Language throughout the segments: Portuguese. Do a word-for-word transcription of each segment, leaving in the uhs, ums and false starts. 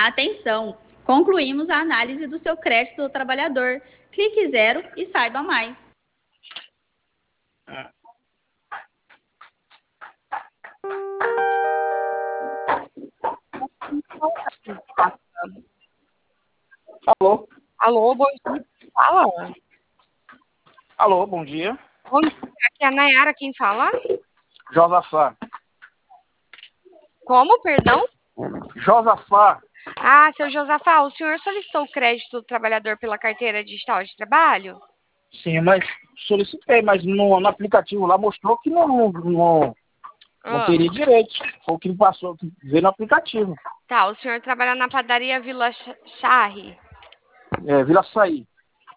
Atenção! Concluímos a análise do seu crédito do trabalhador. Clique zero e saiba mais. Alô? Alô, bom dia. Fala. Alô, bom dia. Bom dia. Aqui é a Nayara quem fala. Josafá. Como, perdão? Josafá. Ah, seu Josafá, o senhor solicitou o crédito do trabalhador pela carteira digital de trabalho? Sim, mas solicitei, mas no, no aplicativo lá mostrou que não, não, não, não Ah. teria direito. Foi o que me passou, que veio no aplicativo. Tá, o senhor trabalha na padaria Vila Charre. É, Vila Saí.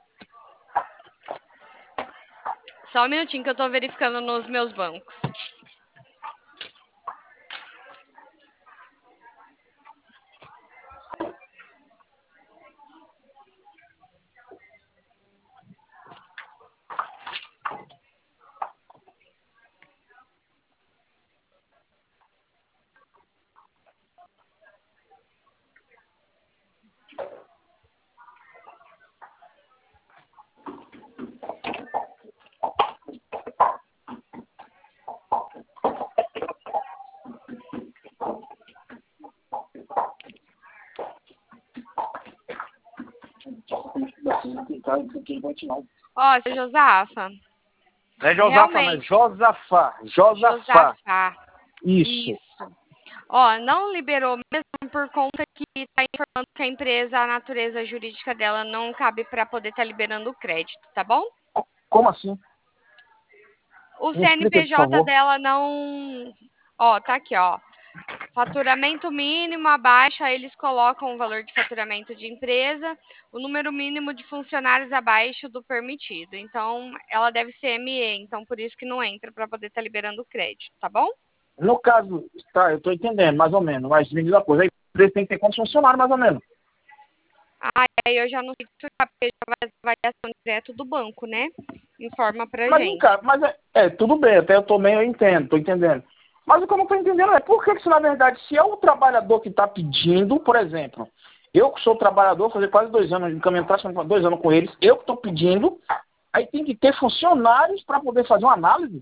Só um minutinho que eu tô verificando nos meus bancos. Ó, seu Josafa. Não é Josafá, Realmente. mas Josafá. Josafá. Josafá. Isso. Isso. Ó, não liberou mesmo por conta que está informando que a empresa, a natureza jurídica dela não cabe para poder estar liberando o crédito, tá bom? Como assim? O Me explica, por C N P J favor. dela não... Ó, tá aqui, ó. Faturamento mínimo abaixo, aí eles colocam o valor de faturamento de empresa, o número mínimo de funcionários abaixo do permitido. Então, ela deve ser M E, então por isso que não entra para poder estar liberando o crédito, tá bom? No caso, tá, eu estou entendendo, mais ou menos, mas me diz uma coisa, a empresa tem que ter quantos funcionários, mais ou menos? Ah, aí eu já não sei se porque já vai a avaliação direto do banco, né? Informa pra Mas, gente. cara, mas é, é, tudo bem, até eu também eu entendo, estou entendendo. Mas o que eu não estou entendendo é por que, que, se na verdade, se é o trabalhador que está pedindo, por exemplo, eu que sou trabalhador, fazer quase dois anos, encaminhando praticamente dois anos com eles, eu que estou pedindo, aí tem que ter funcionários para poder fazer uma análise?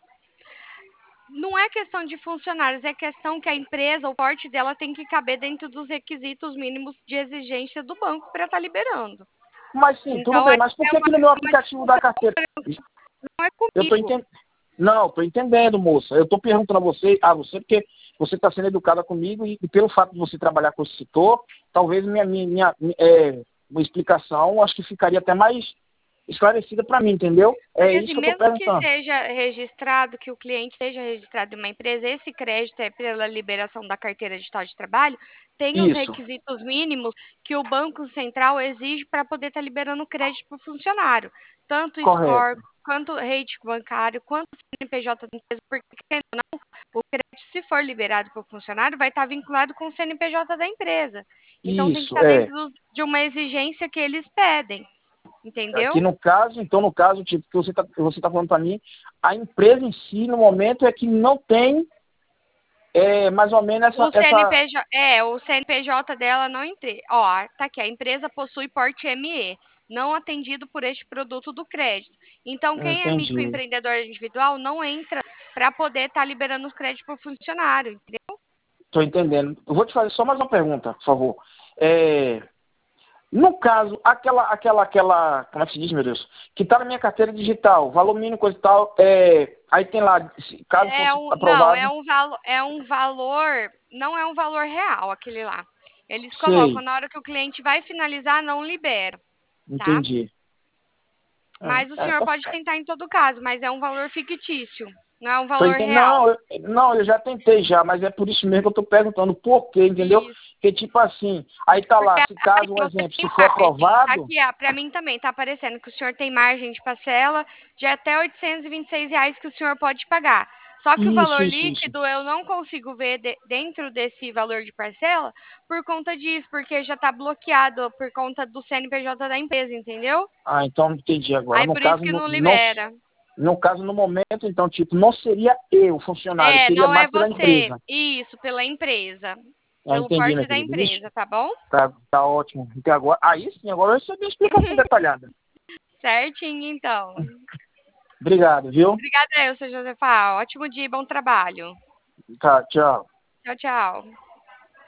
Não é questão de funcionários, é questão que a empresa, o porte dela tem que caber dentro dos requisitos mínimos de exigência do banco para estar liberando. Mas sim, tudo Então, bem, aí mas por é que, uma, que no meu uma aplicativo desculpa, da carteira... não é Eu estou comigo. entendendo. Não, estou entendendo, moça. Eu estou perguntando a você, a você, porque você está sendo educada comigo e, e pelo fato de você trabalhar com esse setor, talvez minha, minha, minha é, uma explicação, acho que ficaria até mais esclarecida para mim, entendeu? É Porque isso assim, que eu estou mesmo que perguntando. seja registrado, que o cliente seja registrado em uma empresa, esse crédito é pela liberação da carteira digital de trabalho, tem os Isso, requisitos mínimos que o Banco Central exige para poder estar liberando crédito para o funcionário. Tanto score, correto. quanto rate bancário, quanto C N P J da empresa, porque querendo ou não, o crédito, se for liberado para o funcionário, vai estar vinculado com o C N P J da empresa. Então tem que Isso, estar é. dentro do- de uma exigência que eles pedem. Aqui Entendeu? no caso, então no caso, tipo, que você está você tá falando para mim, a empresa em si, no momento, é que não tem é, mais ou menos essa, O essa... C N P J, é, o C N P J dela não entre. Ó, tá aqui, a empresa possui porte M E, não atendido por este produto do crédito. Então, quem é Entendi. microempreendedor individual não entra para poder estar liberando os créditos para o funcionário, entendeu? Estou entendendo. Eu vou te fazer só mais uma pergunta, por favor. É, no caso, aquela, aquela, aquela, como é que se diz, meu Deus? Que está na minha carteira digital, valor mínimo, coisa e tal, é, aí tem lá, se- caso É fosse um, não, é aprovado, um valor, é um valor, não é um valor real aquele lá. Eles colocam sei, na hora que o cliente vai finalizar, não libera, tá? entendi. Mas o É, é, senhor tá, pode tentar em todo caso, mas é um valor fictício, não é um tô valor entendendo. real. Não, eu, não, eu já tentei já, mas é por isso mesmo que eu estou perguntando por quê, entendeu? Isso. Porque, tipo assim, aí tá Porque lá, se caso, aí um você exemplo, tem se for margem. aprovado, Aqui, ó, para mim também tá aparecendo que o senhor tem margem de parcela de até oitocentos e vinte e seis reais que o senhor pode pagar. Só que o isso, valor isso, isso. líquido eu não consigo ver de- dentro desse valor de parcela por conta disso, porque já tá bloqueado por conta do C N P J da empresa, entendeu? Ah, então entendi agora. Aí No por isso caso, que no, não não, libera. no caso, no momento, então, tipo, não seria eu o funcionário, É, seria não é mais pela você. empresa. Isso, pela empresa. Ah, pelo entendi, minha porte da querida. empresa, tá bom? Tá, tá ótimo. Até agora, aí sim, agora eu recebi a explicação detalhada. Certinho, então. Obrigado, viu? Obrigada eu, seu Josefá. Ótimo dia e bom trabalho. Tá, tchau. Tchau, tchau.